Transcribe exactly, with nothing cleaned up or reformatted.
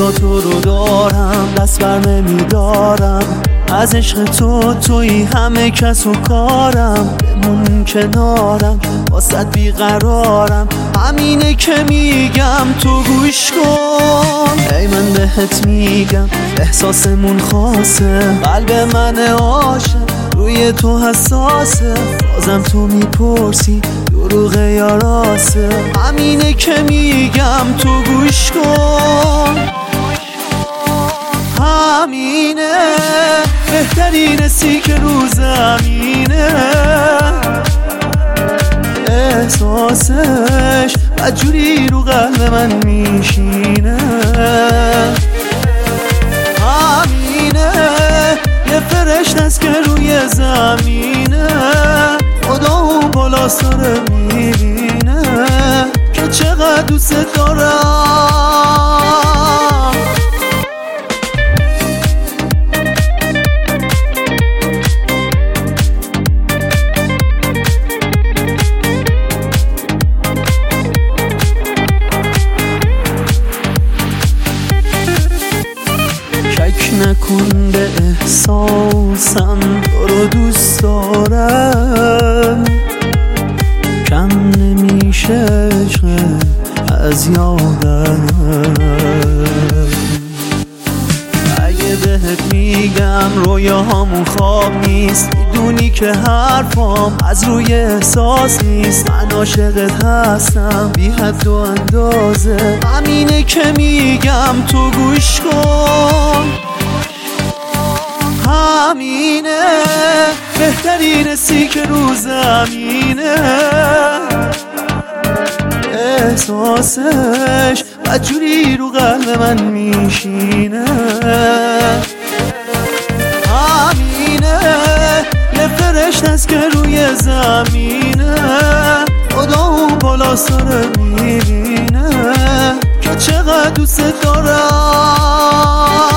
تا تو رو دارم دست بر نمیدارم، از عشق تو توی همه کس و کارم، بمون کنارم واسه بیقرارم، همینه که میگم تو گوش کن. ای من بهت میگم احساسمون خاصه، قلب من عاشق روی تو حساسه، بازم تو میپرسی دروغه یا راسته، همینه که میگم تو گوش کن. همینه بهترین سی که رو زمینه، احساسش بدجوری رو قلب من میشینه. همینه یه فرشته است که روی زمینه، خدا اون بالا سره میبینه که چقدر دوست دارم. شک نکن به احساسم، تو رو دوست دارم، کم نمیشه عشق از یادم. اگه بهت میگم رویاهامون خواب نیست، میدونی که حرفام از روی احساس نیست، من عاشقت هستم بی حد و اندازه، همینه که میگم تو گوش کن. همینه بهترین سی که رو زمینه، احساسش بدجوری رو قلب من میشینه. همینه یه فرشته است که روی زمینه، خدا اون بالا سره میبینه که چقدر دوست دارم.